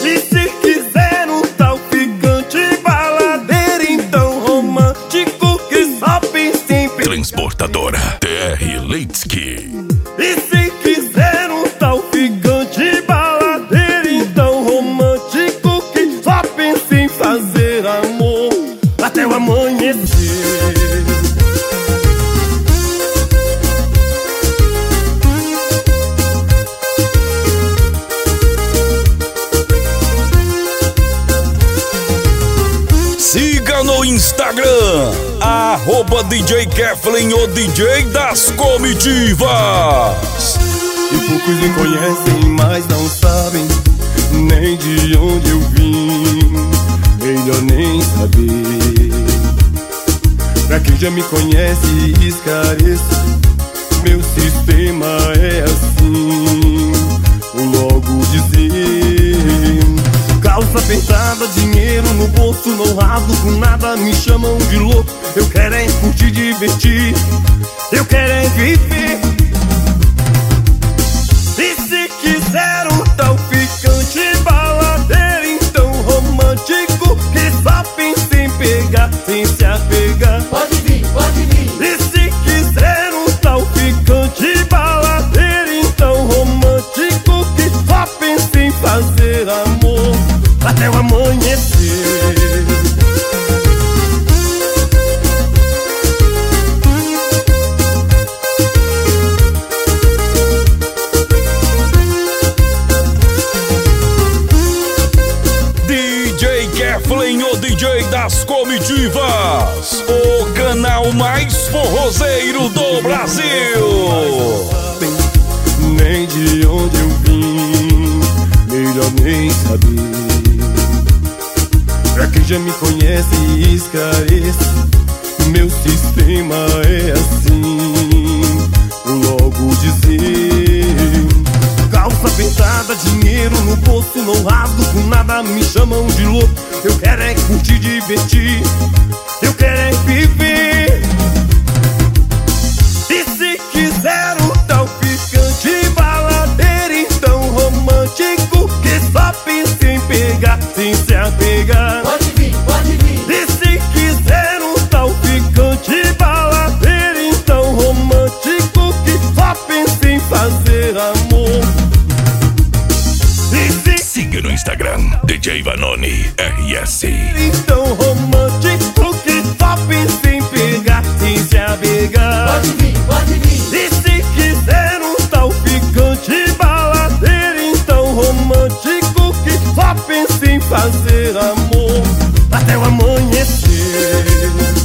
E se quiser um tal ficante baladeiro, então romântico que só pensa em pegar. Transportadora TR Leitsky. E se quiser um tal ficante baladeiro, então romântico que só pensa em fazer amor até o amanhecer. Siga no Instagram, @DJ Keflin, o DJ das comitivas. E poucos me conhecem, mas não sabem nem de onde eu vim. Melhor nem saber. Pra quem já me conhece, esclareço, meu sistema é assim. Vou logo dizer: calça apertada, dinheiro no bolso, não rasgo com nada, me chamam de louco. Eu quero é curtir, divertir, eu quero é viver. E se quiser um tal ficante baladeiro, então romântico que só pensa em pegar, sem se apegar. Pode vir, pode vir. E se quiser um tal ficante baladeiro, então romântico que só pensa em fazer amor até o amanhecer. DJ Keflin, o DJ das comitivas, o canal mais forrozeiro do Brasil. Nem de onde eu vim, melhor nem saber. Pra quem já me conhece, esclareço, meu sistema é assim. Vou logo dizer: calça apertada, dinheiro no bolso, não rasgo com nada, me chamam de louco. Eu quero é curtir, divertir, eu quero é viver. E se quiser um tal ficante baladeiro, então romântico que só pensa em pegar, sem se apegar. Pode vir, pode vir. E se quiser um tal ficante baladeiro, então romântico que só pensa em fazer amor. E se Siga no Instagram, DJ Vanoni RS. então romântico que só pensa em pegar, sem se apegar. Pode vir, pode vir. E se quiser um tal ficante baladeiro, então romântico que só pensa em fazer amor até o amanhecer.